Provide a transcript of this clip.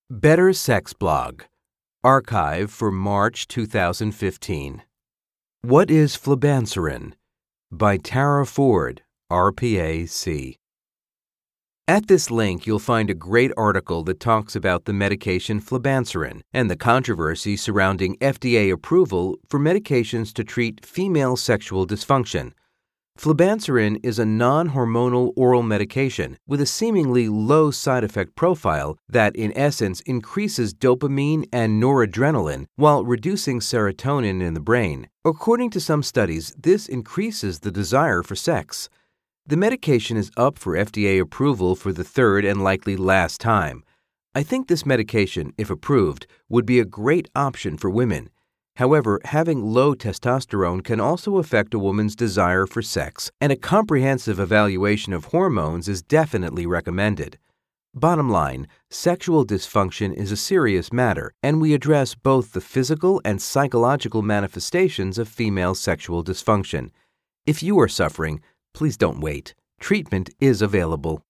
Better Sex Blog. Archive for March 2015. What is Flibanserin? By Tara Ford, RPA-C. At this link, you'll find a great article that talks about the medication Flibanserin and the controversy surrounding FDA approval for medications to treat female sexual dysfunction. Flibanserin is a non-hormonal oral medication with a seemingly low side effect profile that, in essence, increases dopamine and noradrenaline while reducing serotonin in the brain. According to some studies, this increases the desire for sex. The medication is up for FDA approval for the third and likely last time. I think this medication, if approved, would be a great option for women. However, having low testosterone can also affect a woman's desire for sex, and a comprehensive evaluation of hormones is definitely recommended. Bottom line, sexual dysfunction is a serious matter, and we address both the physical and psychological manifestations of female sexual dysfunction. If you are suffering, please don't wait. Treatment is available.